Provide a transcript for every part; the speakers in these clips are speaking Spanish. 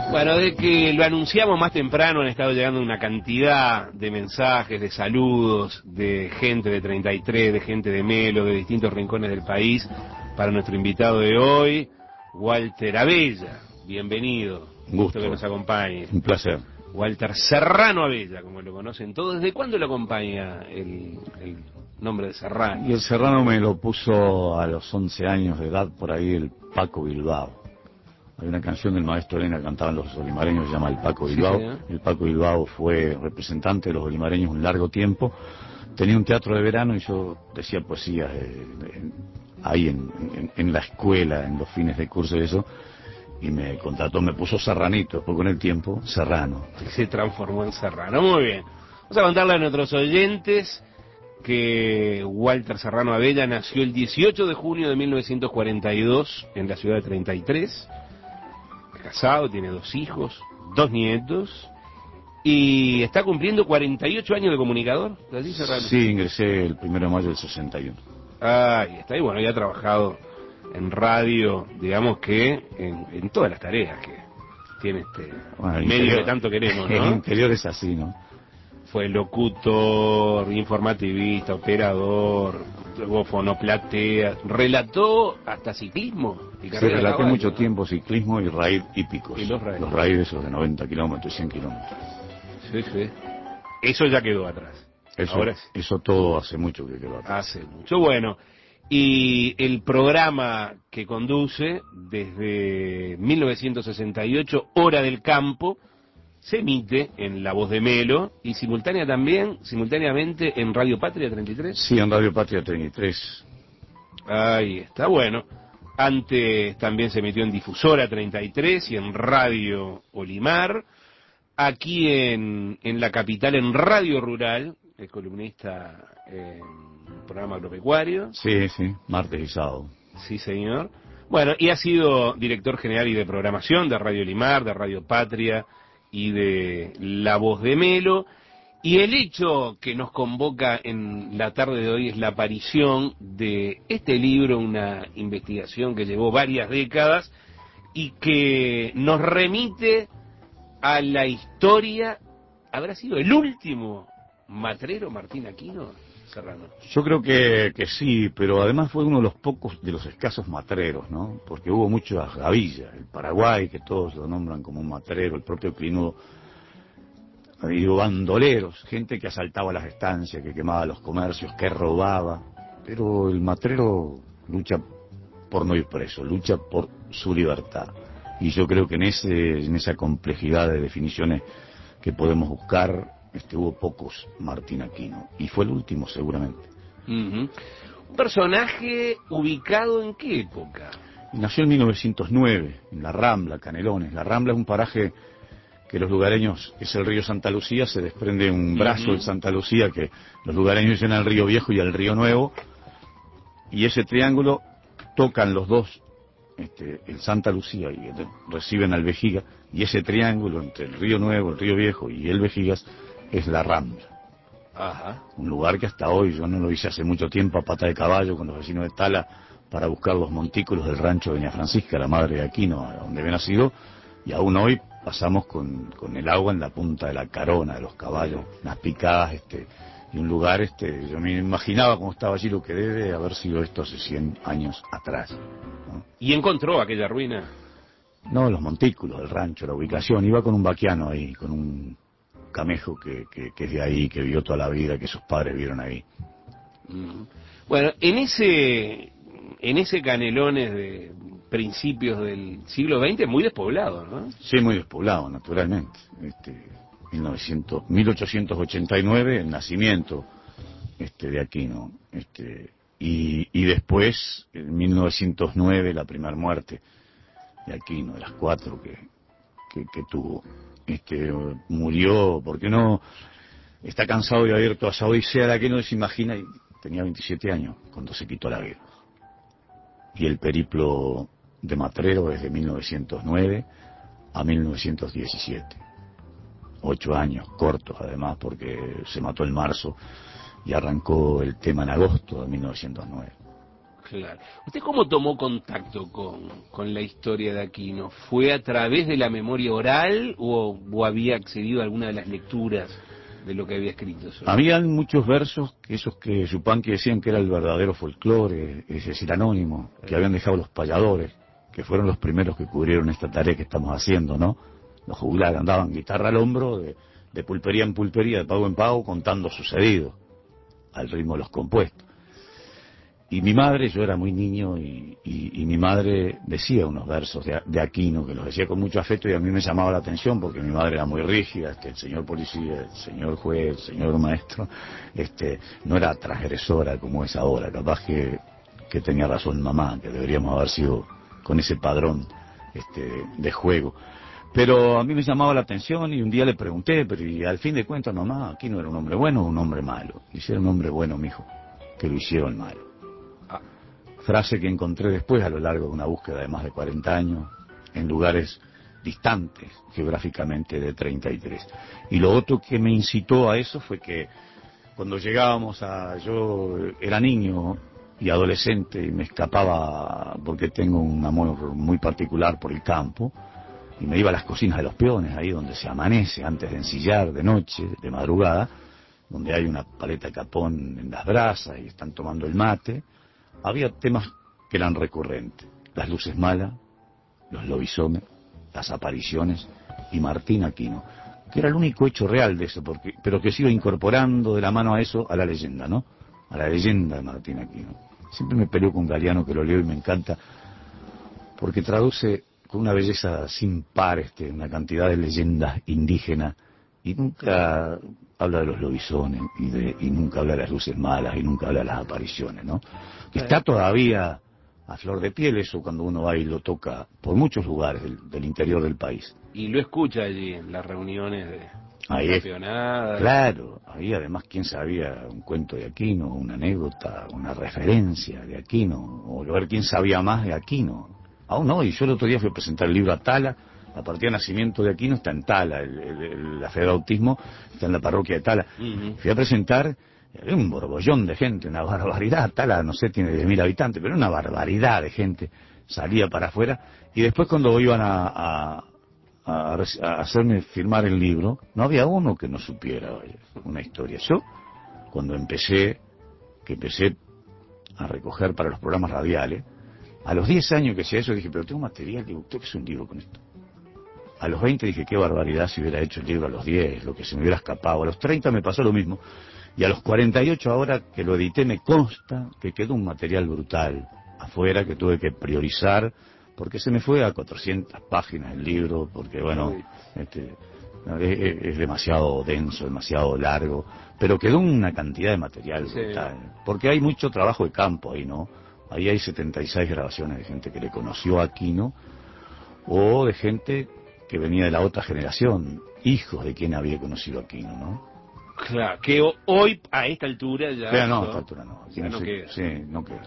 Bueno, de que lo anunciamos más temprano, han estado llegando una cantidad de mensajes, de saludos, de gente de 33, de gente de Melo, de distintos rincones del país, para nuestro invitado de hoy, Walter Abella. Bienvenido. Un gusto Que nos acompañe. Un placer. Walter Serrano Abella, como lo conocen todos. ¿Desde cuándo lo acompaña el nombre de Serrano? Y el Serrano me lo puso a los 11 años de edad, por ahí, el Paco Bilbao. Hay una canción del maestro Elena que cantaban los olimareños, se llama El Paco Bilbao. Sí, el Paco Bilbao fue representante de los olimareños un largo tiempo. Tenía un teatro de verano y yo decía poesías ahí en la escuela, en los fines de curso y eso. Y me contrató, me puso Serranito, después con el tiempo, Serrano. Se transformó en Serrano. Muy bien. Vamos a contarle a nuestros oyentes que Walter Serrano Abella nació el 18 de junio de 1942 en la ciudad de 33. Casado, tiene 2 hijos, 2 nietos, y está cumpliendo 48 años de comunicador. ¿Así, Serrano? Sí, ingresé el 1 de mayo del 61. Ahí está, y bueno, ya ha trabajado en radio, digamos que en todas las tareas que tiene Bueno, medio que tanto queremos, ¿no? El interior es así, ¿no? Fue locutor, informativista, operador, fonoplatea, relató hasta ciclismo. Sí, relaté mucho tiempo ciclismo y raíz hípicos. Y los raíces esos de 90 kilómetros y 100 kilómetros. Sí, sí. Eso ya quedó atrás. Eso todo hace mucho que quedó atrás. Hace mucho. Bueno, y el programa que conduce desde 1968, Hora del Campo, se emite en La Voz de Melo y simultáneamente en Radio Patria 33. Sí, en Radio Patria 33. Ahí está, bueno. Antes también se emitió en Difusora 33 y en Radio Olimar. Aquí en la capital, en Radio Rural, es columnista en un programa agropecuario. Sí, sí, martes y sábado. Sí, señor. Bueno, y ha sido director general y de programación de Radio Olimar, de Radio Patria y de La Voz de Melo. Y el hecho que nos convoca en la tarde de hoy es la aparición de este libro, una investigación que llevó varias décadas y que nos remite a la historia. ¿Habrá sido el último matrero Martín Aquino, Serrano? Yo creo que sí, pero además fue uno de los pocos, de los escasos matreros, ¿no? Porque hubo muchas gavillas. El Paraguay, que todos lo nombran como un matrero, el propio Clinudo. Digo, bandoleros, gente que asaltaba las estancias, que quemaba los comercios, que robaba. Pero el matrero lucha por no ir preso, lucha por su libertad. Y yo creo que en esa complejidad de definiciones que podemos buscar, hubo pocos Martín Aquino. Y fue el último, seguramente. Un personaje ubicado ¿en qué época? Nació en 1909, en La Rambla, Canelones. La Rambla es un paraje que los lugareños, es el río Santa Lucía, se desprende un brazo de Santa Lucía que los lugareños dicen al río Viejo y al río Nuevo, y ese triángulo tocan los dos, el Santa Lucía, y reciben al Vejiga, y ese triángulo entre el río Nuevo, el río Viejo y el Vejigas es La Rambla. Ajá. Un lugar que hasta hoy, yo no lo hice hace mucho tiempo a pata de caballo con los vecinos de Tala para buscar los montículos del rancho de Doña Francisca, la madre de Aquino, donde había nacido, y aún hoy pasamos con el agua en la punta de la carona de los caballos, unas picadas, y un lugar, yo me imaginaba cómo estaba allí, lo que debe haber sido esto hace 100 años atrás, ¿no? ¿Y encontró aquella ruina? No, los montículos del rancho, la ubicación. Iba con un vaquiano ahí, con un camejo que es de ahí, que vivió toda la vida, que sus padres vieron ahí. Bueno, en ese Canelones de principios del siglo XX, muy despoblado, ¿no? Sí, muy despoblado, naturalmente. 1889, el nacimiento de Aquino. Y después, en 1909, la primera muerte de Aquino, de las 4 que tuvo. Murió porque no está cansado de haber toda esa odisea de Aquino, no se imagina, y tenía 27 años cuando se quitó la vida. Y el periplo de matrero desde 1909 a 1917. 8 años, cortos además, porque se mató en marzo y arrancó el tema en agosto de 1909. Claro. ¿Usted cómo tomó contacto con la historia de Aquino? ¿Fue a través de la memoria oral o había accedido a alguna de las lecturas de lo que había escrito sobre? Habían muchos versos, esos que Yupanqui decían que era el verdadero folclore, es decir, anónimo, que habían dejado los payadores, que fueron los primeros que cubrieron esta tarea que estamos haciendo, ¿no? Los juglares andaban guitarra al hombro, de pulpería en pulpería, de pago en pago, contando sucedido, al ritmo de los compuestos. Y mi madre, yo era muy niño, y mi madre decía unos versos de Aquino, que los decía con mucho afecto, y a mí me llamaba la atención, porque mi madre era muy rígida, el señor policía, el señor juez, el señor maestro, no era transgresora como es ahora, capaz que tenía razón mamá, que deberíamos haber sido con ese padrón de juego. Pero a mí me llamaba la atención, y un día le pregunté, pero y al fin de cuentas, mamá, Aquino era un hombre bueno o un hombre malo. Y si era un hombre bueno, mijo, que lo hicieron malo. Frase que encontré después a lo largo de una búsqueda de más de 40 años, en lugares distantes geográficamente de 33. Y lo otro que me incitó a eso fue que cuando llegábamos yo era niño y adolescente y me escapaba porque tengo un amor muy particular por el campo, y me iba a las cocinas de los peones, ahí donde se amanece antes de ensillar de noche, de madrugada, donde hay una paleta de capón en las brasas y están tomando el mate. Había temas que eran recurrentes: las luces malas, los lobisomes, las apariciones y Martín Aquino, que era el único hecho real de eso, pero que se iba incorporando de la mano a eso, a la leyenda, ¿no? A la leyenda de Martín Aquino. Siempre me peleo con Galeano, que lo leo y me encanta, porque traduce con una belleza sin par una cantidad de leyendas indígenas, y nunca habla de los lobisones, y nunca habla de las luces malas, y nunca habla de las apariciones, ¿no? Que está todavía a flor de piel eso cuando uno va y lo toca por muchos lugares del interior del país. Y lo escucha allí en las reuniones de Ahí la es, peonada. claro, ahí además quién sabía un cuento de Aquino, una anécdota, una referencia de Aquino, o ver quién sabía más de Aquino. Aún no, y yo el otro día fui a presentar el libro a Tala. La partida de nacimiento de Aquino está en Tala, la fe de bautismo está en la parroquia de Tala. Fui a presentar, un borbollón de gente, una barbaridad. Tala, no sé, tiene 10.000 habitantes, pero una barbaridad de gente salía para afuera. Y después cuando iban a hacerme firmar el libro, no había uno que no supiera una historia. Yo, cuando empecé a recoger para los programas radiales, a los 10 años que hacía eso, dije, pero tengo material, digo, ¿usted qué es un libro con esto? A los 20 dije, qué barbaridad si hubiera hecho el libro a los 10, lo que se me hubiera escapado. A los 30 me pasó lo mismo. Y a los 48, ahora que lo edité, me consta que quedó un material brutal afuera que tuve que priorizar, porque se me fue a 400 páginas el libro, porque bueno, es demasiado denso, demasiado largo, pero quedó una cantidad de material brutal, porque hay mucho trabajo de campo ahí, ¿no? Ahí hay 76 grabaciones de gente que le conoció a Aquino, o de gente que venía de la otra generación, hijos de quien había conocido a Aquino, ¿no? Claro, que hoy, a esta altura ya... Pero no, a esta altura no. Ya no queda. Sí, no queda.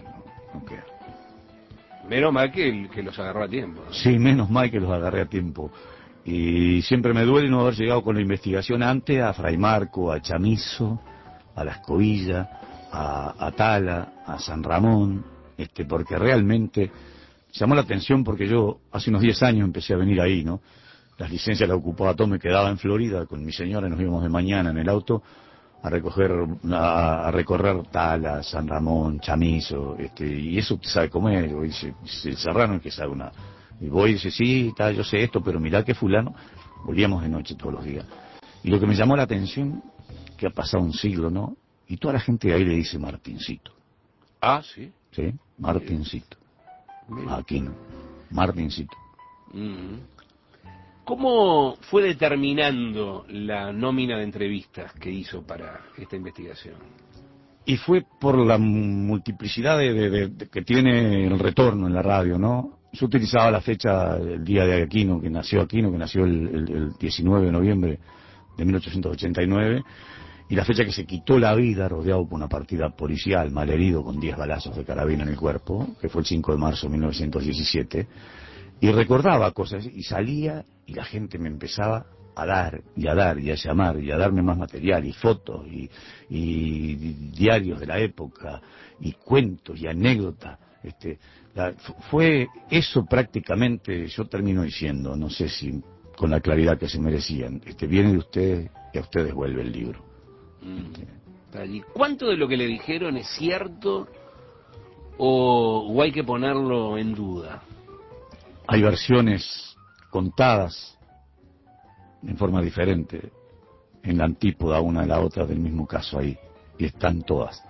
Menos mal que los agarró a tiempo, ¿no? Sí, menos mal que los agarré a tiempo. Y siempre me duele no haber llegado con la investigación antes a Fray Marco, a Chamizo, a La Escobilla, a Tala, a San Ramón, porque realmente llamó la atención, porque yo hace unos 10 años empecé a venir ahí, ¿no? Las licencias las ocupaba todo, me quedaba en Florida con mi señora, nos íbamos de mañana en el auto a recorrer Tala, San Ramón, Chamizo, y eso usted sabe cómo es, el serrano es que sabe una... Y voy y dice, sí, yo sé esto, pero mirá que fulano, volvíamos de noche todos los días. Y lo que me llamó la atención, que ha pasado un siglo, ¿no? Y toda la gente de ahí le dice Martincito. Ah, sí. Sí, Martincito. Aquí no, Martincito. ¿Cómo fue determinando la nómina de entrevistas que hizo para esta investigación? Y fue por la multiplicidad que tiene el retorno en la radio, ¿no? Yo utilizaba la fecha del día de Aquino, que nació el 19 de noviembre de 1889, y la fecha que se quitó la vida rodeado por una partida policial, malherido con 10 balazos de carabina en el cuerpo, que fue el 5 de marzo de 1917, y recordaba cosas, y salía, y la gente me empezaba a dar, y a llamar, y a darme más material, y fotos, y diarios de la época, y cuentos, y anécdotas, Fue eso prácticamente, yo termino diciendo, no sé si con la claridad que se merecían, viene de ustedes y a ustedes vuelve el libro. ¿Y cuánto de lo que le dijeron es cierto o hay que ponerlo en duda? Hay versiones contadas en forma diferente, en la antípoda una de la otra del mismo caso ahí, y están todas.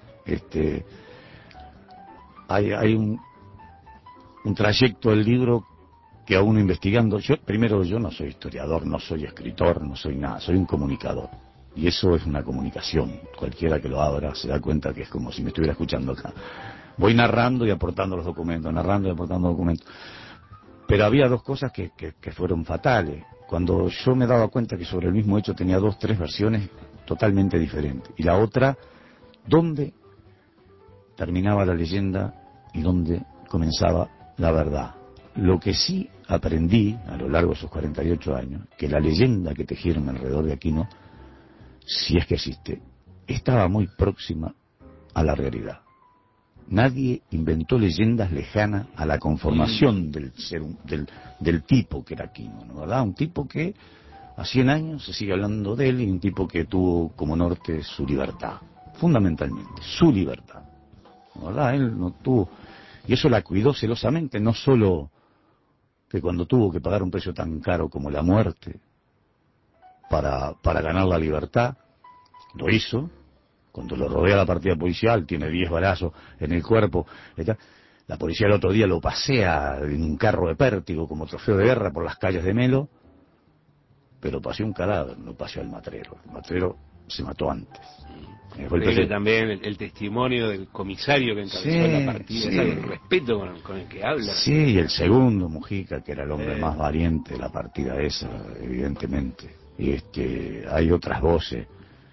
Hay un trayecto del libro que a uno investigando, yo no soy historiador, no soy escritor, no soy nada, soy un comunicador. Y eso es una comunicación. Cualquiera que lo abra se da cuenta que es como si me estuviera escuchando acá. Voy narrando y aportando los documentos, narrando y aportando documentos. Pero había dos cosas que fueron fatales. Cuando yo me daba cuenta que sobre el mismo hecho tenía 2, 3 versiones totalmente diferentes. Y la otra, ¿dónde terminaba la leyenda y dónde comenzaba la verdad? Lo que sí aprendí a lo largo de esos 48 años, que la leyenda que tejieron alrededor de Aquino, si es que existe, estaba muy próxima a la realidad. Nadie inventó leyendas lejanas a la conformación del tipo que era Aquino, ¿no? ¿Verdad? Un tipo que a 100 años se sigue hablando de él, y un tipo que tuvo como norte su libertad, fundamentalmente, su libertad, ¿no? ¿Verdad? Él no tuvo, y eso la cuidó celosamente, no solo que cuando tuvo que pagar un precio tan caro como la muerte para ganar la libertad, lo hizo. Cuando lo rodea la partida policial, tiene 10 balazos en el cuerpo. La policía el otro día lo pasea en un carro de pértigo como trofeo de guerra por las calles de Melo, pero paseó un cadáver, no paseó al matrero. El matrero se mató antes. Increíble también el testimonio del comisario que encabezó la partida, sí. El respeto con el que habla. Sí, y el segundo, Mujica, que era el hombre más valiente de la partida esa, evidentemente. Y hay otras voces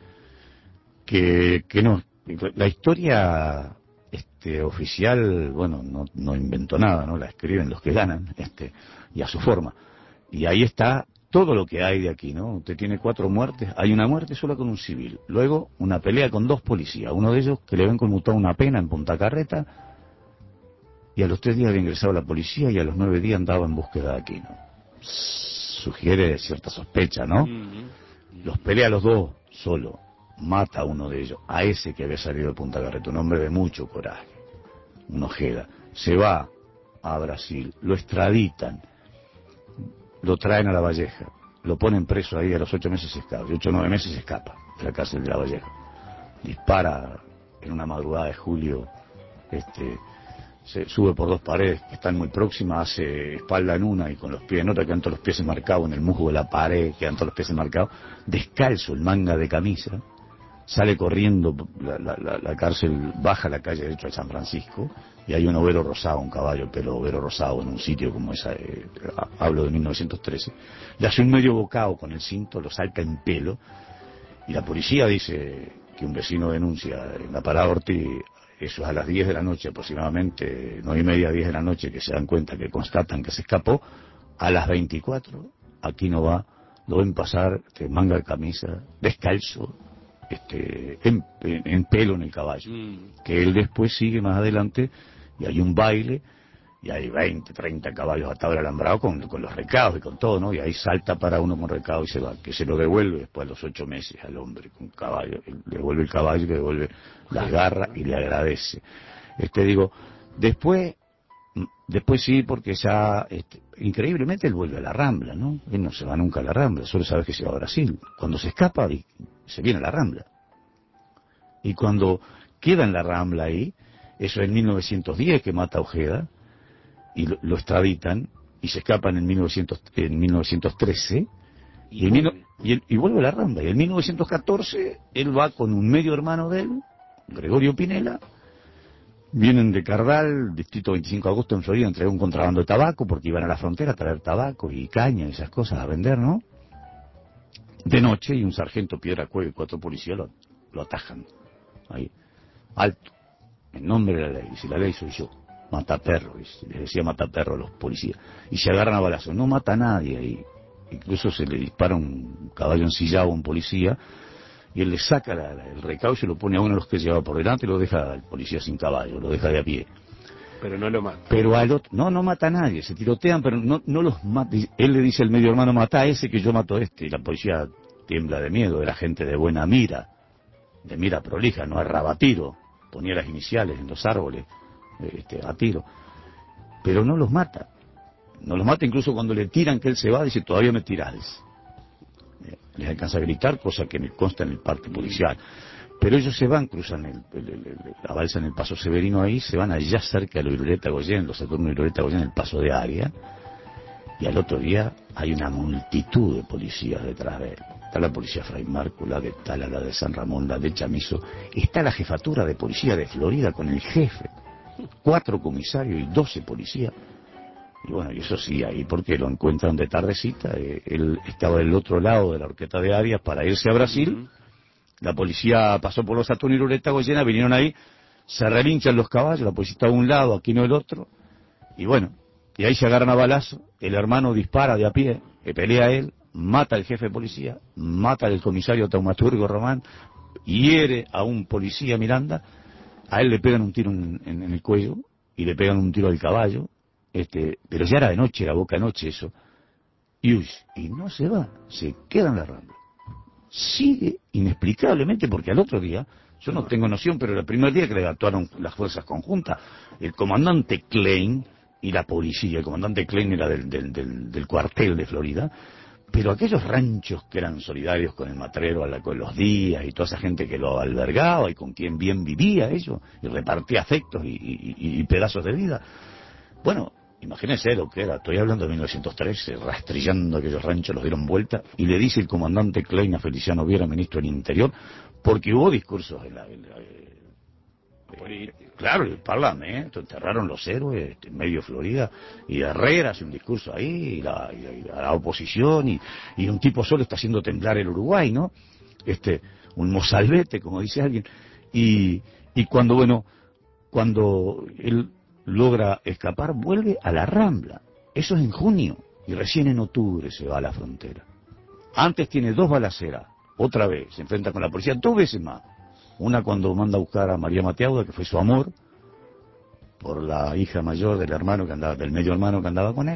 que no, la historia oficial, bueno, no inventó nada, ¿no? La escriben los que ganan, y a su forma. Y ahí está todo lo que hay de aquí, ¿no? Usted tiene 4 muertes, hay una muerte sola con un civil, luego una pelea con 2 policías, uno de ellos que le ven conmutada una pena en Punta Carreta, y a los 3 días había ingresado a la policía y a los 9 días andaba en búsqueda de Aquino. Sugiere cierta sospecha, ¿no? Los pelea a los 2 solo. Mata a uno de ellos, a ese que había salido de Punta Carreta, un hombre de mucho coraje, un Ojeda. Se va a Brasil, lo extraditan, lo traen a La Valleja, lo ponen preso ahí, a los 8 meses se escapa, 8 o 9 meses se escapa de la cárcel de La Valleja. Dispara en una madrugada de julio, se sube por 2 paredes que están muy próximas, hace espalda en una y con los pies en otra, quedan todos los pies enmarcados en el musgo de la pared, quedan todos los pies enmarcados, descalzo, el manga de camisa. Sale corriendo la cárcel, baja la calle derecho de San Francisco, y hay un overo rosado, un caballo, pero overo rosado en un sitio como esa, hablo de 1913, le hace un medio bocado con el cinto, lo salta en pelo, y la policía dice que un vecino denuncia en la parada Ortiz, eso es a las 10 de la noche aproximadamente, 9:30, 10 de la noche, que se dan cuenta, que constatan que se escapó. A las 24, Aquino va, lo ven pasar, manga de camisa, descalzo, en pelo en el caballo, que él después sigue más adelante y hay un baile y hay 20, 30 caballos atados al alambrado con los recados y con todo, ¿no? Y ahí salta para uno con recado y se va, que se lo devuelve después a los 8 meses al hombre con caballo, le devuelve el caballo, le devuelve las garras y le agradece. Digo, después sí, porque ya increíblemente él vuelve a la Rambla, ¿no? Él no se va nunca a la Rambla, solo sabe que se va a Brasil. Cuando se escapa se viene a la Rambla, y cuando queda en la Rambla ahí, eso es en 1910, que mata a Ojeda y lo extraditan y se escapan en 1913 y vuelve a la Rambla, y en 1914 él va con un medio hermano de él, Gregorio Pinela. Vienen de Cardal, distrito 25 de agosto en Florida, entregan un contrabando de tabaco porque iban a la frontera a traer tabaco y caña y esas cosas a vender, ¿no? De noche, y un sargento Piedra Cueva y 4 policías lo atajan ahí, alto, en nombre de la ley. Dice, la ley soy yo, mataperro, les decía mataperro a los policías, y se agarran a balazos. No mata a nadie ahí, incluso se le dispara un caballo ensillado a un policía, y él le saca el recaudo y lo pone a uno de los que llevaba por delante y lo deja al policía sin caballo, lo deja de a pie. Pero no lo mata. Pero al otro, no mata a nadie, se tirotean, pero no los mata. Él le dice al medio hermano, mata a ese que yo mato a este. Y la policía tiembla de miedo, era gente de buena mira, de mira prolija, no erraba a tiro, ponía las iniciales en los árboles, a tiro. Pero no los mata. No los mata incluso cuando le tiran que él se va, dice, todavía me tirás. Les alcanza a gritar, cosa que me consta en el parte policial. Pero ellos se van, cruzan la balsa en el Paso Severino ahí, se van allá cerca de la Irureta Goyen, los Saturno y Irureta Goyen, el Paso de Aria, y al otro día hay una multitud de policías detrás de él. Está la policía Fray Marco, la de Tala, la de San Ramón, la de Chamizo, está la jefatura de policía de Florida con el jefe, 4 comisarios y 12 policías. Y bueno, y eso sí, ahí porque lo encuentran de tardecita, él estaba del otro lado de la horqueta de Arias para irse a Brasil. La policía pasó por los Saturno y Irureta Goyena, vinieron ahí, se relinchan los caballos, la policía está a un lado, aquí no el otro, y bueno, y ahí se agarran a balazo, el hermano dispara de a pie, que pelea él, mata al jefe de policía, mata al comisario taumaturgo Román, hiere a un policía Miranda, a él le pegan un tiro en el cuello, y le pegan un tiro al caballo, pero ya era de noche, era boca noche eso, y no se va, se queda en la rambla. Sigue inexplicablemente, porque al otro día, yo no tengo noción, pero el primer día que le actuaron las fuerzas conjuntas, el comandante Klein y la policía, el comandante Klein era del cuartel de Florida, pero aquellos ranchos que eran solidarios con el matrero, con los días y toda esa gente que lo albergaba y con quien bien vivía ellos, y repartía afectos y pedazos de vida. Bueno, imagínense lo que era, estoy hablando de 1913, rastrillando aquellos ranchos, los dieron vuelta, y le dice el comandante Klein a Feliciano Viera, ministro del Interior, porque hubo discursos claro, el Parlamento, enterraron los héroes en medio Florida, y Herrera hace un discurso ahí, y la oposición, y un tipo solo está haciendo temblar el Uruguay, ¿no? Un mozalbete, como dice alguien, y cuando él logra escapar, vuelve a la Rambla. Eso es en junio, y recién en octubre se va a la frontera. Antes tiene 2 balaceras, otra vez, se enfrenta con la policía 2 veces más. Una cuando manda a buscar a María Mateauda, que fue su amor, por la hija mayor del hermano que andaba, del medio hermano que andaba con él,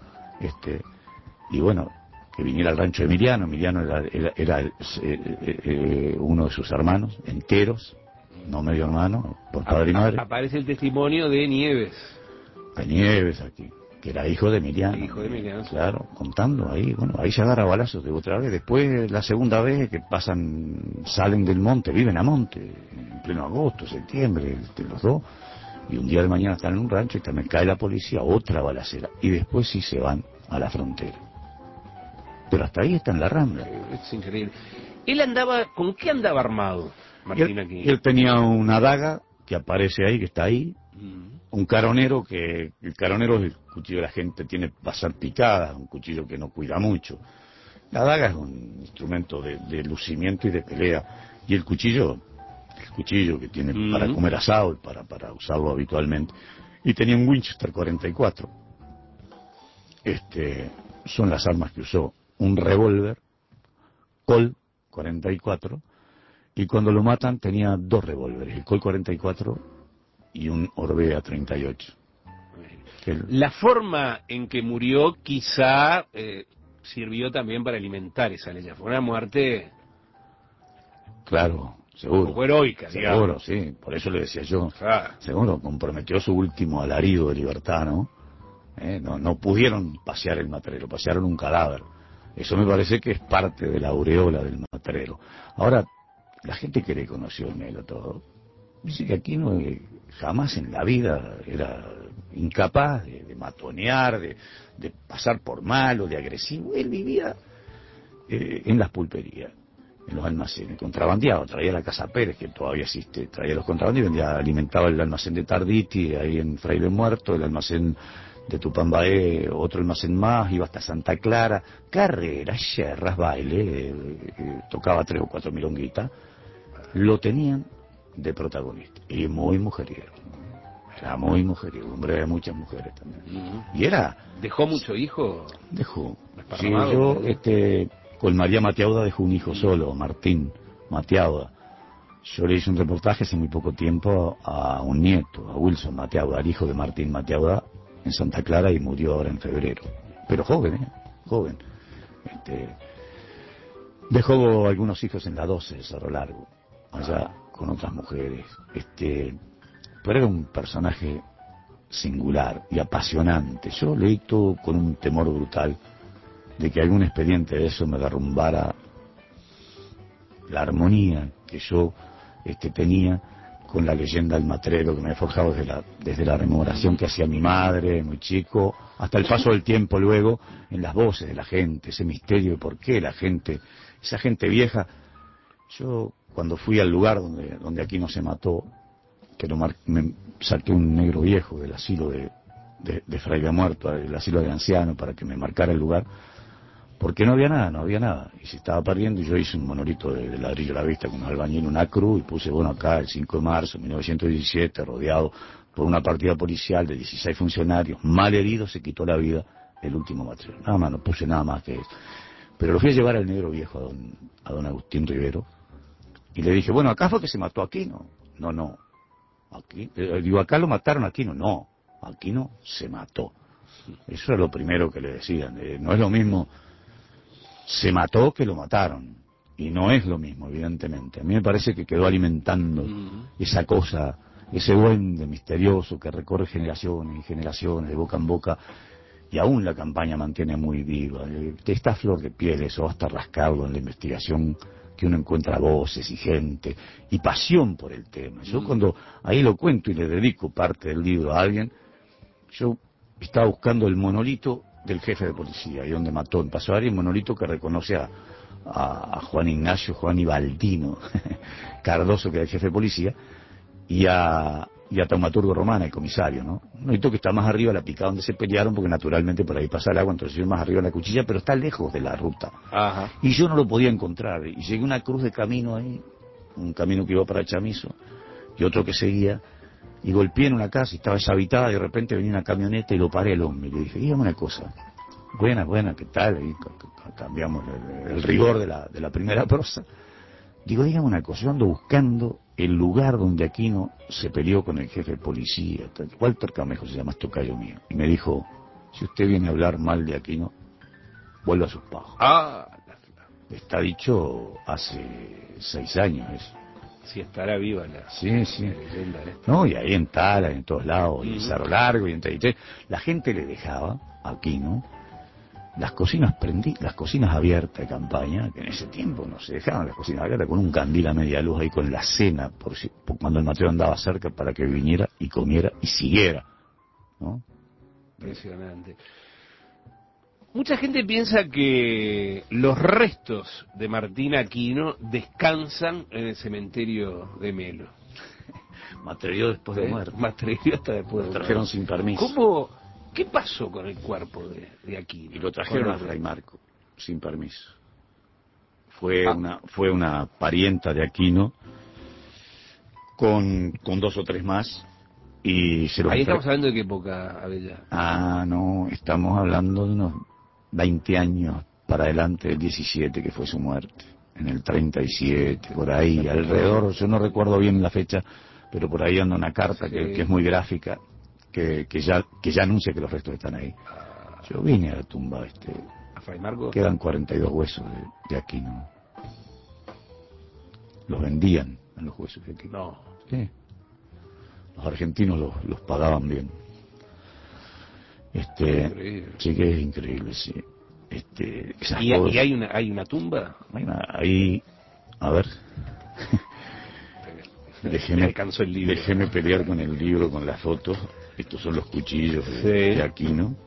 y bueno, que viniera al rancho de Emiliano. Emiliano era uno de sus hermanos, enteros, no medio hermano, por padre y madre. Aparece el testimonio de Nieves. De Nieves aquí, que era hijo de Emiliano. Hijo de Emiliano. Claro, contando ahí, bueno, ahí se agarra a balazos de otra vez. Después, la segunda vez que salen del monte, viven a monte, en pleno agosto, septiembre, los dos, y un día de mañana están en un rancho y también cae la policía, otra balacera, y después sí se van a la frontera. Pero hasta ahí está en la Rambla. Es increíble. ¿Con qué andaba armado, Martín, aquí? Él tenía una daga que aparece ahí, que está ahí, un caronero, que el caronero es el cuchillo de la gente, tiene pasar picada, un cuchillo que no cuida mucho. La daga es un instrumento de lucimiento y de pelea, y el cuchillo que tiene para comer asado y para usarlo habitualmente. Y tenía un Winchester 44. Son las armas que usó. Un revólver Colt 44, y cuando lo matan tenía 2 revólveres, el Colt 44 y un Orbea 38. La forma en que murió quizá sirvió también para alimentar esa leyenda. Fue una muerte... Claro, seguro. Un poco heroica, seguro, digamos. sí, por eso le decía yo. Ah. Seguro, comprometió su último alarido de libertad, ¿no? No pudieron pasear el matrero, pasearon un cadáver. Eso me parece que es parte de la aureola del matrero. Ahora, la gente que le conoció el Melo todo, dice que aquí jamás en la vida era incapaz de matonear, de pasar por malo, de agresivo. Él vivía en las pulperías, en los almacenes, contrabandeado, traía la Casa Pérez, que todavía existe, traía los contrabandeos y alimentaba el almacén de Tarditi, ahí en Fraile Muerto, el almacén de Tupambaé, otro almacén más, iba hasta Santa Clara, carreras, yerras, baile, tocaba 3 o 4 milonguitas, lo tenían de protagonista, y muy mujeriego. Era muy mujeriego, hombre de muchas mujeres también. Y ¿Dejó mucho hijo? Dejó. Sí, yo, con María Mateauda dejó un hijo solo, Martín Mateauda. Yo le hice un reportaje hace muy poco tiempo a un nieto, a Wilson Mateauda, al hijo de Martín Mateauda, en Santa Clara, y murió ahora en febrero. Pero joven, joven. Dejó algunos hijos en la 12 de Cerro Largo, allá con otras mujeres. Pero era un personaje singular y apasionante. Yo leí todo con un temor brutal de que algún expediente de eso me derrumbara la armonía que yo tenía con la leyenda del matrero que me he forjado desde la rememoración que hacía mi madre, muy chico, hasta el paso del tiempo luego, en las voces de la gente, ese misterio de por qué la gente, esa gente vieja. Yo, cuando fui al lugar donde Aquino se mató, que me saqué un negro viejo del asilo de Fraile Muerto, el asilo de ancianos, para que me marcara el lugar, porque no había nada, y se estaba perdiendo, y yo hice un monolito de ladrillo a la vista con un albañil, una cruz, y puse, bueno, acá el 5 de marzo de 1917, rodeado por una partida policial de 16 funcionarios, mal heridos, se quitó la vida el último matrero. Nada más, no puse nada más que eso. Pero lo fui a llevar al negro viejo, a don Agustín Rivero, y le dije, bueno, acá fue que se mató Aquino. No, aquí, digo, acá lo mataron a Aquino. No, Aquino se mató. Eso es lo primero que le decían. No es lo mismo se mató que lo mataron, y no es lo mismo, evidentemente. A mí me parece que quedó alimentando esa cosa, ese duende misterioso que recorre generaciones y generaciones, de boca en boca, y aún la campaña mantiene muy viva. Está a flor de piel eso, hasta rascarlo en la investigación, que uno encuentra voces y gente y pasión por el tema. Yo cuando ahí lo cuento y le dedico parte del libro a alguien, yo estaba buscando el monolito del jefe de policía, y donde mató en Paso Arias, el monolito que reconoce a Juan Ignacio, Juan Ibaldino Cardoso, que era el jefe de policía, y a Taumaturgo Romana, el comisario, ¿no? Un monolito que está más arriba de la picada donde se pelearon, porque naturalmente por ahí pasa el agua, entonces yo más arriba de la cuchilla, pero está lejos de la ruta. Ajá. Y yo no lo podía encontrar, y llegué a una cruz de camino ahí, un camino que iba para Chamizo, y otro que seguía, y golpeé en una casa y estaba deshabitada, y de repente venía una camioneta y lo paré el hombre, y le dije, dígame una cosa, buena, ¿qué tal? Y cambiamos el rigor de la primera prosa. Digo, dígame una cosa, yo ando buscando el lugar donde Aquino se peleó con el jefe de policía, Walter Camejo se llama, es tocayo mío, y me dijo, si usted viene a hablar mal de Aquino, vuelva a sus pajos. Está dicho hace 6 años eso. Sí, estará viva la leyenda esta. No, y ahí en Tala, en todos lados, y en Cerro Largo, y en Taiché, la gente le dejaba aquí, ¿no? Las cocinas abiertas de campaña, que en ese tiempo no se dejaban las cocinas abiertas, con un candil a media luz ahí, con la cena, por cuando el matrero andaba cerca, para que viniera y comiera y siguiera, ¿no? Impresionante. Mucha gente piensa que los restos de Martín Aquino descansan en el cementerio de Melo. Material después de muerte. Material hasta después de muerte. Lo trajeron sin permiso. ¿Qué pasó con el cuerpo de Aquino? Y lo trajeron a Fray Marco, sin permiso. Fue una parienta de Aquino con 2 o 3 más. Y se ahí estamos hablando de qué época, Abella. No, estamos hablando de unos 20 años para adelante del 17, que fue su muerte, en el 37, por ahí, alrededor, yo no recuerdo bien la fecha, pero por ahí anda una carta que es muy gráfica, que ya anuncia que los restos están ahí. Yo vine a la tumba, ¿A Fray Marco? Quedan 42 huesos de Aquino. Los vendían a los huesos de Aquino. No. Sí. Los argentinos los pagaban bien. Sí, que es increíble, sí. ¿Y hay una tumba? Ahí, a ver. Déjeme pelear con el libro, con las fotos. Estos son los cuchillos de Aquino.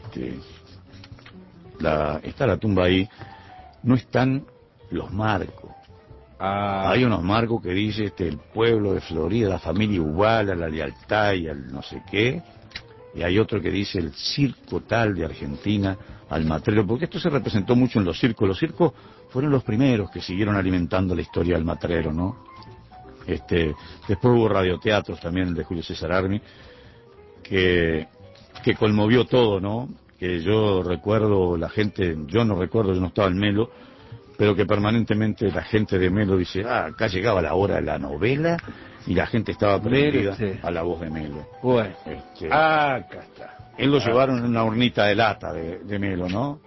Está la tumba ahí. No están los marcos. Hay unos marcos que dice el pueblo de Florida, la familia Ubala, la lealtad y el no sé qué. Y hay otro que dice el circo tal de Argentina al matrero, porque esto se representó mucho en los circos. Los circos fueron los primeros que siguieron alimentando la historia del matrero, ¿no? Después hubo radioteatros también, el de Julio César Armi, que conmovió todo, ¿no? Que yo recuerdo, la gente, yo no estaba en Melo, pero que permanentemente la gente de Melo dice, acá llegaba la hora de la novela y la gente estaba prendida a la voz de Melo. Bueno, acá está. Él lo llevaron en una hornita de lata de Melo, ¿no?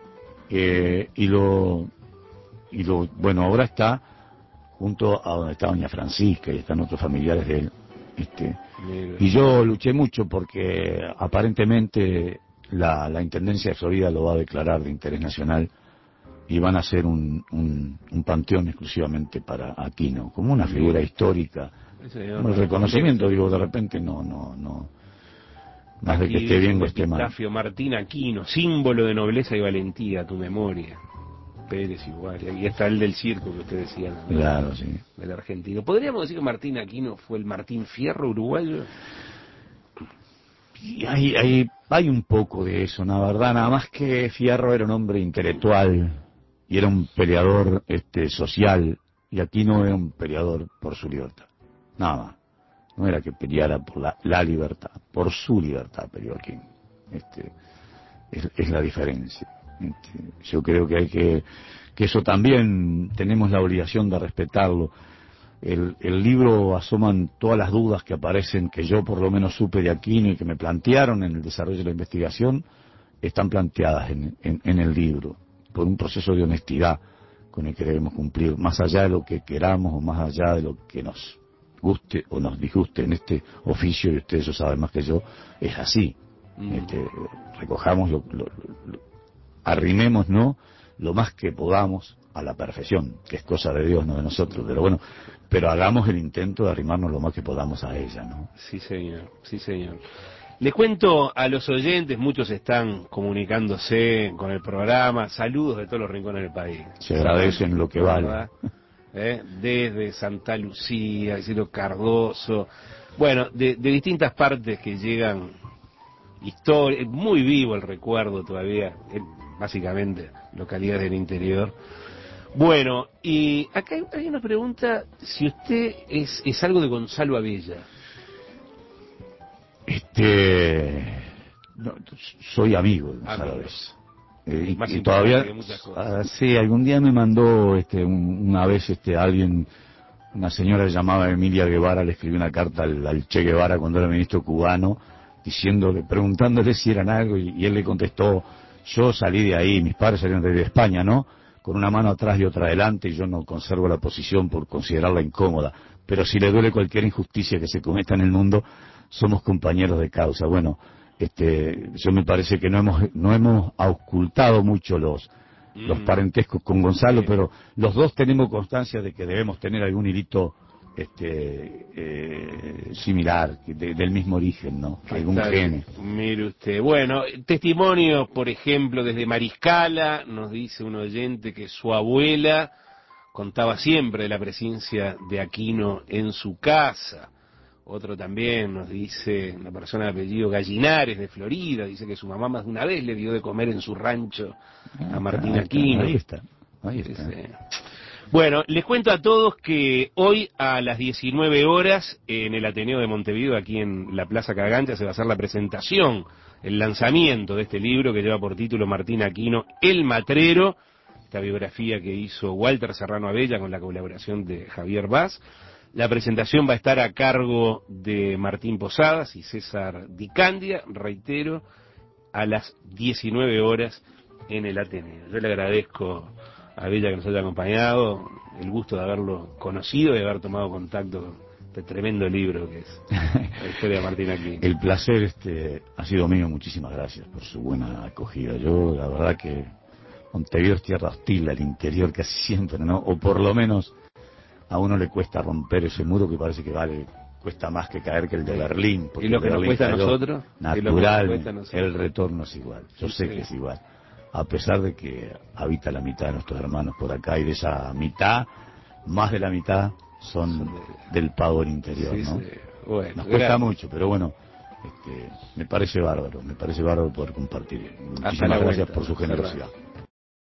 Bueno, ahora está junto a donde está doña Francisca y están otros familiares de él. Y yo luché mucho porque aparentemente la Intendencia de Florida lo va a declarar de interés nacional y van a hacer un panteón exclusivamente para Aquino, como una figura histórica, como el reconocimiento, digo, de repente no. Más de que esté bien o esté mal. Martín Aquino, símbolo de nobleza y valentía, a tu memoria. Pérez igual, y está el del circo que usted decía, ¿no? Claro, sí. Del argentino. ¿Podríamos decir que Martín Aquino fue el Martín Fierro uruguayo? Y hay un poco de eso, la verdad, nada más que Fierro era un hombre intelectual y era un peleador social, y Aquino era un peleador por su libertad, nada más. No era que peleara por la libertad, por su libertad peleó Aquino. Es la diferencia. Yo creo que eso también tenemos la obligación de respetarlo. El libro asoman todas las dudas que aparecen, que yo por lo menos supe de Aquino y que me plantearon en el desarrollo de la investigación, están planteadas en el libro, por un proceso de honestidad con el que debemos cumplir, más allá de lo que queramos o más allá de lo que nos guste o nos disguste en este oficio, y ustedes lo saben más que yo, es así. Recojamos arrimemos, ¿no?, lo más que podamos a la perfección, que es cosa de Dios, no de nosotros, pero bueno, pero hagamos el intento de arrimarnos lo más que podamos a ella, ¿no? Sí, señor, sí, señor. Les cuento a los oyentes, muchos están comunicándose con el programa, saludos de todos los rincones del país. Se agradecen lo que vale. Desde Santa Lucía, Isidro Cardoso, bueno, de distintas partes que llegan historias, muy vivo el recuerdo todavía, básicamente localidades del interior. Bueno, y acá hay una pregunta, si usted es algo de Gonzalo Abella. No, soy amigo de Gonzalo Abella. Y todavía, sí, algún día me mandó una vez alguien, una señora llamada Emilia Guevara, le escribió una carta al Che Guevara cuando era ministro cubano, preguntándole si eran algo, y él le contestó: yo salí de ahí, mis padres salieron de España, ¿no?, con una mano atrás y otra adelante, y yo no conservo la posición por considerarla incómoda, pero si le duele cualquier injusticia que se cometa en el mundo, somos compañeros de causa. Bueno, yo me parece que no hemos ocultado mucho los parentescos con Gonzalo, pero los dos tenemos constancia de que debemos tener algún hilito similar, del mismo origen, ¿no?, algún gen. Mire usted, bueno, testimonio, por ejemplo, desde Mariscala, nos dice un oyente que su abuela contaba siempre de la presencia de Aquino en su casa. Otro también nos dice, una persona de apellido Gallinares, de Florida, dice que su mamá más de una vez le dio de comer en su rancho a Martín Aquino. Ahí está. Bueno, les cuento a todos que hoy a las 19 horas en el Ateneo de Montevideo, aquí en la Plaza Cagancha, se va a hacer la presentación, el lanzamiento de este libro que lleva por título Martín Aquino, El Matrero, esta biografía que hizo Walter Serrano Abella con la colaboración de Javier Vaz. La presentación va a estar a cargo de Martín Posadas y César Di Candia, reitero, a las 19 horas en el Ateneo. Yo le agradezco a Abella que nos haya acompañado, el gusto de haberlo conocido y de haber tomado contacto con este tremendo libro que es la historia de Martín Aquino. El placer ha sido mío, muchísimas gracias por su buena acogida. Yo, la verdad que Montevideo es tierra hostil al interior casi siempre, ¿no? O por lo menos a uno le cuesta romper ese muro que parece que cuesta más que caer que el de Berlín. ¿Y lo que nos cuesta a nosotros? Natural, el retorno es igual. Yo sé que es igual. A pesar de que habita la mitad de nuestros hermanos por acá, y de esa mitad, más de la mitad son del Pavo del interior, ¿no? Bueno, nos cuesta mucho, pero bueno, me parece bárbaro poder compartir. Muchísimas gracias por su generosidad.